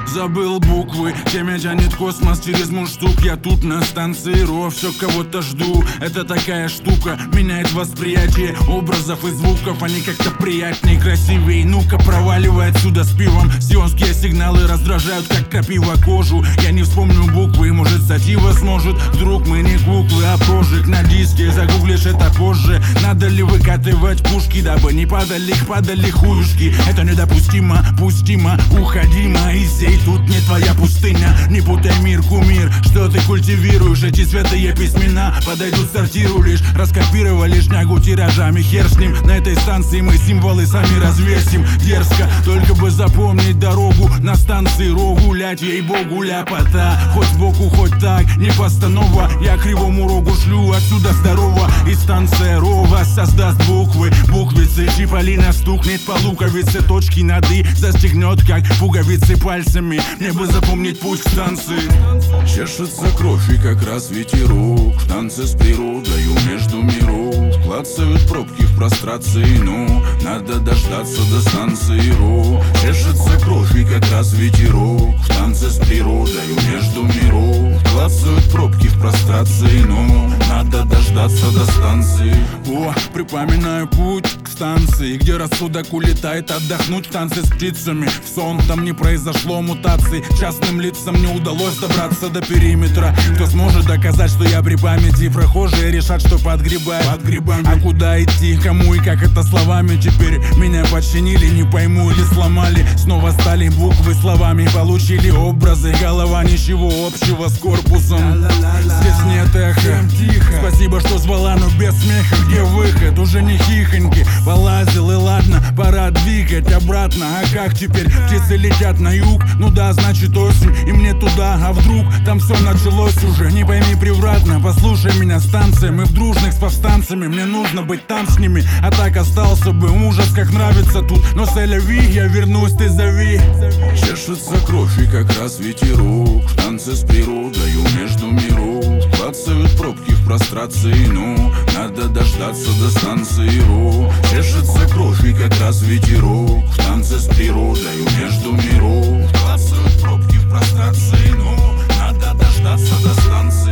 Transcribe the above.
Забыл буквы, время тянет космос через мундштук. Я тут на станции РО, все кого-то жду. Это такая штука, меняет восприятие образов и звуков. Они как-то приятнее, красивее. Ну-ка проваливай отсюда с пивом. Сионские сигналы раздражают, как крапива кожу. Я не вспомню буквы, может сатива сможет. Вдруг мы не куклы, а прожиг на диске. Загуглишь это позже. Надо ли выкатывать пушки, дабы не падали хуюшки. Это недопустимо, пустимо, уходимо. И сей тут не твоя пустыня. Не путай мир, кумир, что ты культивируешь. Эти святые письмена подойдут сортиру лишь. Раскопировали шнягу тиражами, хер с ним. На этой станции мы символы сами развесим. Дерзко, только бы запомнить дорогу. На станции РО гулять, ей-богу, ляпота. Хоть сбоку, хоть так, не постанова. Я кривому рогу шлю отсюда здорово. И станция РО вас создаст буквы, буквицы. Чиполлино стукнет по луковице, точки над «и» застегнет, как пуговицы пальцами. Мне бы запомнить путь к станции. Чешется кровь и как раз ветерок. В танце с природою между миров. Клацают пробки в прострации, ну надо дождаться до станции РО. Чешется кровь и как раз ветерок. В танце с природою между миров. Клацают пробки в прострации, ну надо дождаться до станции. О, припоминаю путь к станции, где рассудок улетает отдохнуть в танце с птицами. В сон там не произошло мутаций. Частным лицам не удалось добраться до периметра. Кто сможет доказать, что я при памяти? Прохожие решат, что подгребать. А куда идти, кому и как это словами? Теперь меня подчинили, не пойму или сломали. Снова стали буквы словами, получили образы. Голова ничего общего с корпусом. Здесь нет эха. Спасибо, что звала, но без смеха. Где выход? Уже не хихоньки. Полазил и ладно, пора двигать обратно. А как теперь? Птицы летят на юг. Ну да, значит осень, и мне туда. А вдруг там все началось уже? Не пойми превратно, послушай меня, станция. Мы в дружных с повстанцами, мне нужно быть там с ними. А так остался бы ужас, как нравится тут. Но сэляви, я вернусь, ты зови. Чешется кровь и как раз ветерок. В танце с природою между миров. Клацают пробки в прострации, ну надо дождаться до станции РО. Чешется кровь и как раз ветерок. В танце с природою между миров. Клацают пробки в прострации, ну надо дождаться до станции.